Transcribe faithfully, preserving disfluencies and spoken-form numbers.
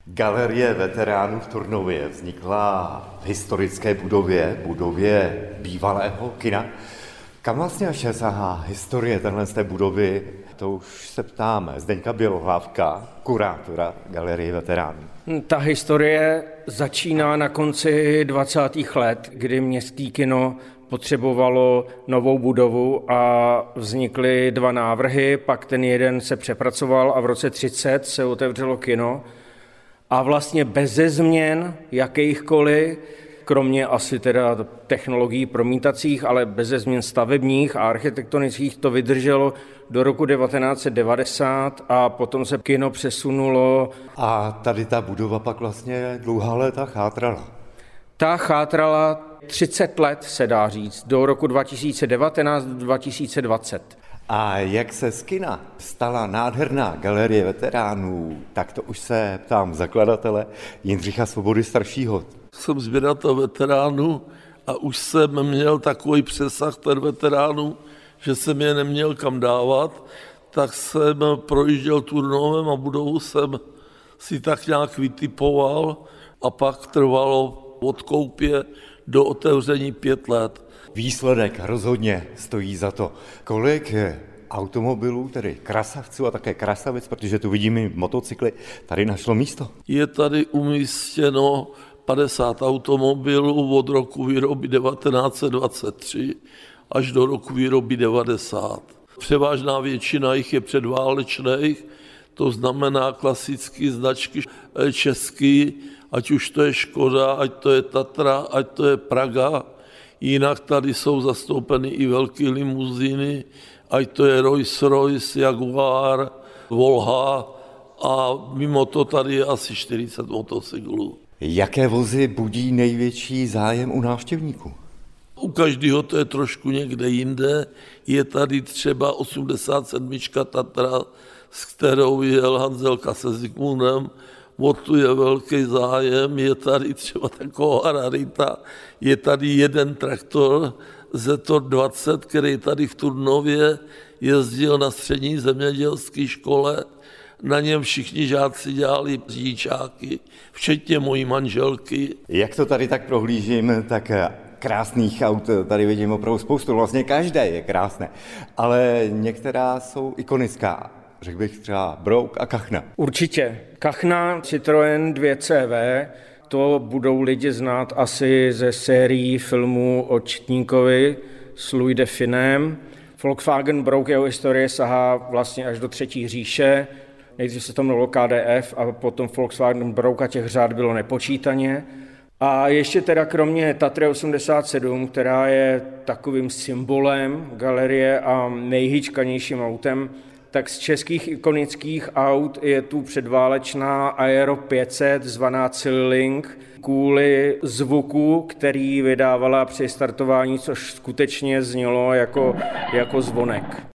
Galerie veteránů v Turnově vznikla v historické budově, budově bývalého kina. Kam vlastně až sahá historie tenhle z té budovy, to už se ptáme. Zdeňka Bělohlávka, kurátora Galerie veteránů. Ta historie začíná na konci dvacátých let, kdy městské kino potřebovalo novou budovu a vznikly dva návrhy, pak ten jeden se přepracoval a v roce třicet se otevřelo kino. A vlastně beze změn jakýchkoliv, kromě asi teda technologií promítacích, ale beze změn stavebních a architektonických to vydrželo do roku devatenáct set devadesát a potom se kino přesunulo. A tady ta budova pak vlastně dlouhá léta chátrala. Ta chátrala třicet let, se dá říct, do roku dva tisíce devatenáct do dva tisíce dvacet. A jak se z kina stala nádherná Galerie veteránů, tak to už se ptám zakladatele Jindřicha Svobody staršího. Jsem sběratel veteránů a už jsem měl takový přesah ten veteránů, že jsem je neměl kam dávat, tak jsem projížděl Turnovem a budovu jsem si tak nějak vytipoval a pak trvalo od koupě do otevření pět let. Výsledek rozhodně stojí za to. Kolik automobilů, tedy krasavců a také krasavic, protože tu vidíme motocykly, tady našlo místo? Je tady umístěno padesát automobilů od roku výroby devatenáct set dvacet tři až do roku výroby devadesát. Převážná většina jich je předválečných, to znamená klasické značky český, ať už to je Škoda, ať to je Tatra, ať to je Praga. Jinak tady jsou zastoupeny i velké limuzíny, ať to je Rolls-Royce, Jaguar, Volha a mimo to tady je asi čtyřicet motocyklů. Jaké vozy budí největší zájem u návštěvníků? U každého to je trošku někde jinde. Je tady třeba osmdesát sedm Tatra, s kterou jel Hanzelka se Zikmundem. O tu je velký zájem, je tady třeba taková rarita, je tady jeden traktor Zetor dvacet, který tady v Turnově jezdil na střední zemědělské škole, na něm všichni žáci dělali řidičáky, včetně mojí manželky. Jak to tady tak prohlížím, tak krásných aut tady vidím opravdu spoustu, vlastně každé je krásné, ale některá jsou ikonická. Řekl bych třeba Brouk a Kachna. Určitě. Kachna Citroën dvě C V, to budou lidi znát asi ze sérií filmů o Četníkovi s Louis de Finem. Volkswagen Brouk, jeho historie sahá vlastně až do třetí říše. Nejdřív se to jmenovalo K D F a potom Volkswagen Brouk a těch řád bylo nepočítaně. A ještě teda kromě Tatry osmdesát sedm, která je takovým symbolem galerie a nejhyčkanějším autem, tak z českých ikonických aut je tu předválečná Aero pět set zvaná Cillink kvůli zvuku, který vydávala při startování, což skutečně znělo jako, jako zvonek.